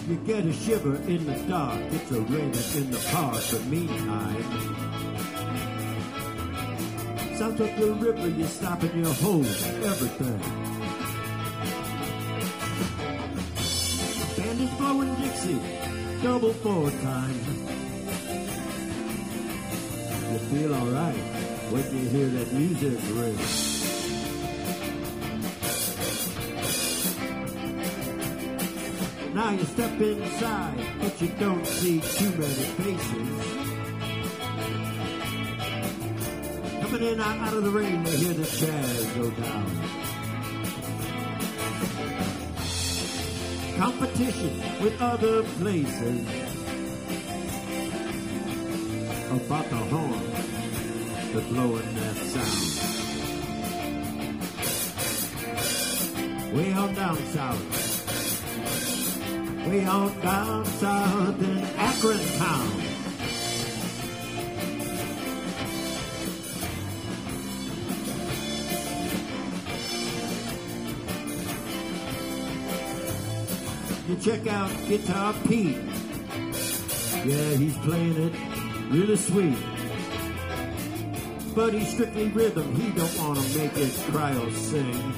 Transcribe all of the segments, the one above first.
You get a shiver in the dark, it's a raining in the park, but meantime, south of the river, you stop and you hold everything. Band is blowing Dixie, double 4 times. You feel alright when you hear that music ring. Now you step inside, but you don't see too many faces. Coming in out of the rain, they hear the jazz go down. Competition with other places about the horn that's blowing that sound. Way on down south. Way on down south in Akron town. You check out Guitar Pete. Yeah, he's playing it really sweet. But he's strictly rhythm, he don't want to make it cry or sing.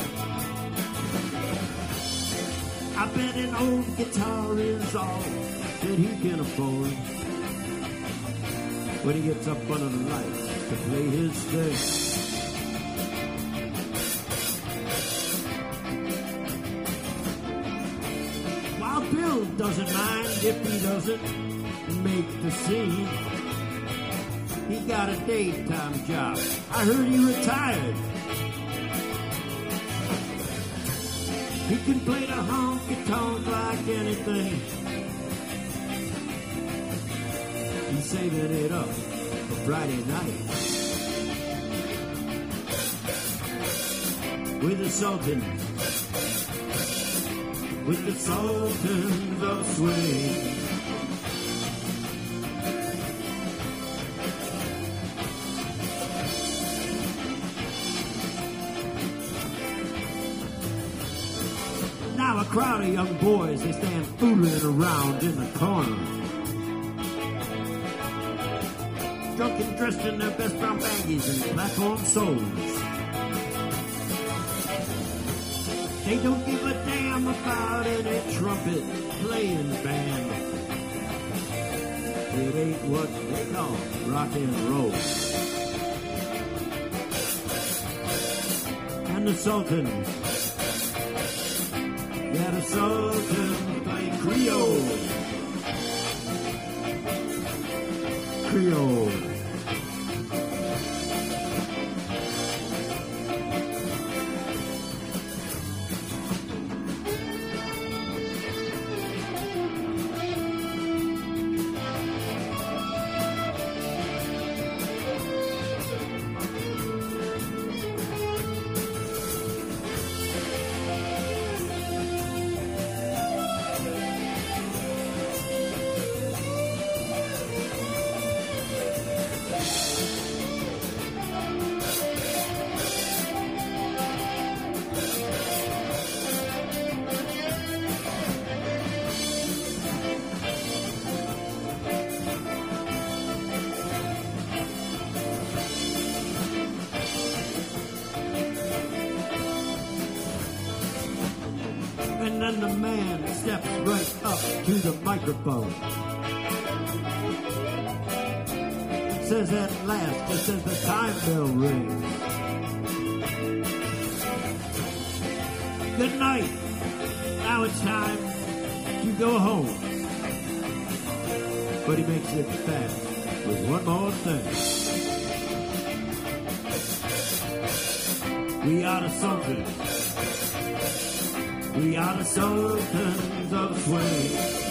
I bet an old guitar is all that he can afford when he gets up under the lights to play his thing. While Bill doesn't mind if he doesn't make the scene. He got a daytime job. I heard he retired. He can play the honky-tonk like anything. He's saving it up for Friday night with the Sultans, with the Sultans of Swing. Now a crowd of young boys, they stand fooling around in the corner. Drunk and dressed in their best brown baggies and platform soles. They don't give a damn about any trumpet playing band. It ain't what they call rock and roll. And the Sultans, yeah, the Sultans play Creole. Creole. And then the man steps right up to the microphone. Says at last, just as the time bell rings, good night. Now it's time to go home. But he makes it fast with one more thing. We are the Sultans. We are the Sultans of Swing.